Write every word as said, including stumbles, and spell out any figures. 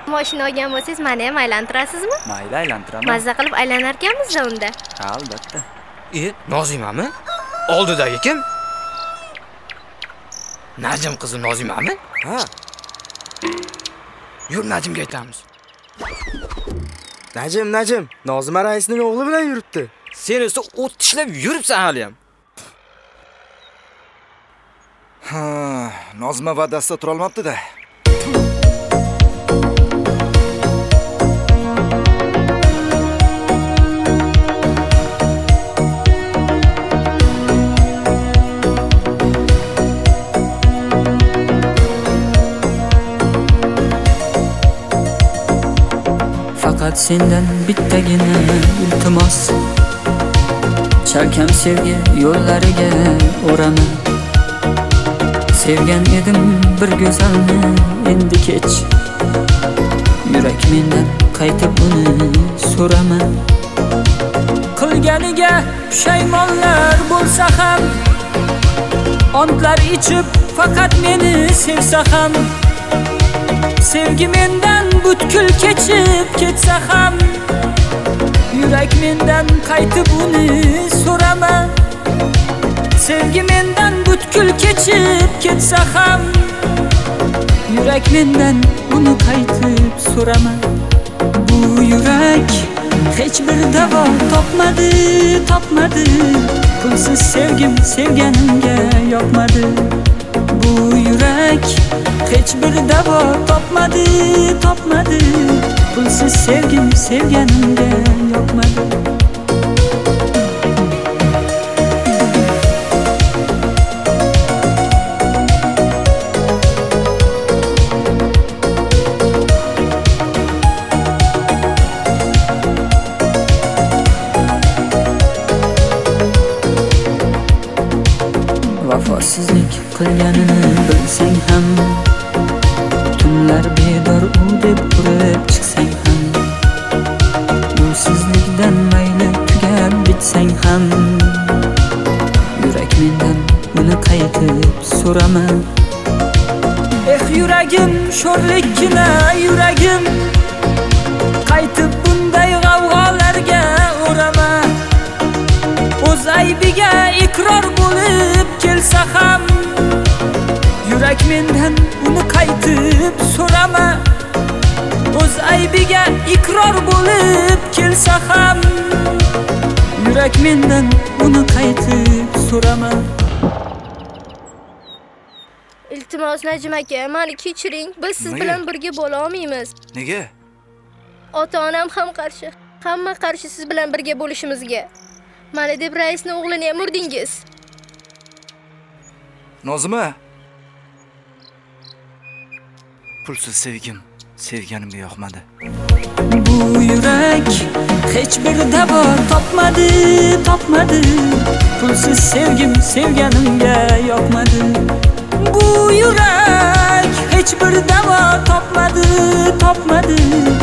Mashina olgan bo'lsangiz, meni ham aylantirasizmi? Mayli, aylantiraman. Mazza qilib aylanar ekanmiz-da unda. Ha, albatta. E, Nozimami? Oldidagi kim? Najim qizi Nozimami? Ha. Yur, Najimga aytamiz. Najim, Najim, Nozima raisning o'g'li bilan yuribdi. Sen esa o't tishlab yuribsan hali ham. Ha, Nozima va'dasida tura olmabdi-da. Faqat sendan bittagina iltimos, chalkam sevgi yo'llariga o'raman. Sevgan edim bir go'zalni, endi kech. Yurak mendan qaytib uni so'raman. Qilganiga pushaymonlar bo'lsa ham, ontlar ichib faqat meni sevsa ham, sevgi mendan butkul kechib ketsa ham, yurak mendan qaytib uni so'raman. Sevgi mendan butkul kechib ketsa ham, yurak mendan uni qaytib so'raman. Bu yurak hech bir davo topmadi, topmadi. Pulsiz sevgim sevganimga yoqmadi. Bu yurak hech bir davo topmadi, topmadi. Pulsiz sevgim sevganimga yoqmadi. Vafosizlik qilganini bilsang ham, tunlar bedor u deb urib chiqsang ham, uysizlikdan mayli tugab bitsang ham, yurak mendan uni qaytib so'raman. Eh yuragim, sho'rlikkina yuragim, qaytib bunday g'avg'olarga o'rama. O'z aybiga iqror bo'lib kelsa ham, yurak mendan uni qaytib so'rama. O'z aybiga iqror bo'lib kelsa ham, yurak mendan uni qaytib so'rama. Iltimos Najim aka, meni kechiring. Biz siz bilan birga bo'la olmaymiz. Nega? Ota-onam ham qarshi. Hamma qarshi siz bilan birga bo'lishimizga. Mana deb raisning o'g'lini ham urdingiz. Nozima. Pulsiz sevgim sevganimga yoqmadi. Bu yurak hech bir davo topmadi, topmadi. Pulsiz sevgim sevganimga yoqmadi. Bu yurak hech bir davo topmadi, topmadi.